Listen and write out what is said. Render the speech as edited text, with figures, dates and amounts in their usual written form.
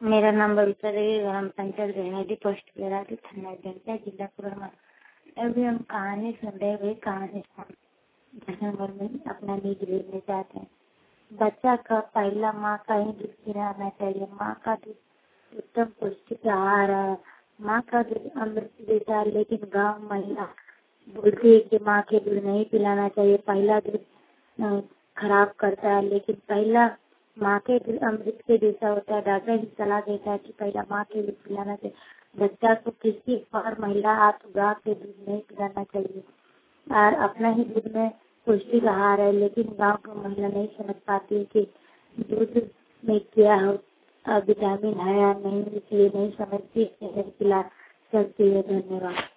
मेरा नाम बबीता देवी, ग्राम पंचायत गृहनिधि पोस्ट बेरादी, थाना जंटा, जिला कोरबा। अभी हम कहानी सुन रहे हुए कहानी नंबर में अपना निज लेने चाहते हैं। बच्चा का पहला माँ का ही दूध पिलाना चाहिए। माँ का दूध उत्तम पौष्टिक आहार है। माँ का दूध अमृत देता है, लेकिन गाँव महिला बोलती है कि माँ के दूध नहीं पिलाना चाहिए, पहला दूध खराब करता है। लेकिन पहला माँ के दूध अमृत के जैसा होता है। डॉक्टर भी सलाह देता है कि पहला माँ के दूध पिलाना चाहिए। बच्चा को किसी और महिला हाथ उगा के दूध नहीं पिलाना चाहिए। और अपना ही दूध में पौष्टिक आहार है, लेकिन गांव की महिला नहीं समझ पाती है कि दूध में क्या विटामिन है या नहीं, इसलिए नहीं समझती, नहीं पिला सकती है। धन्यवाद।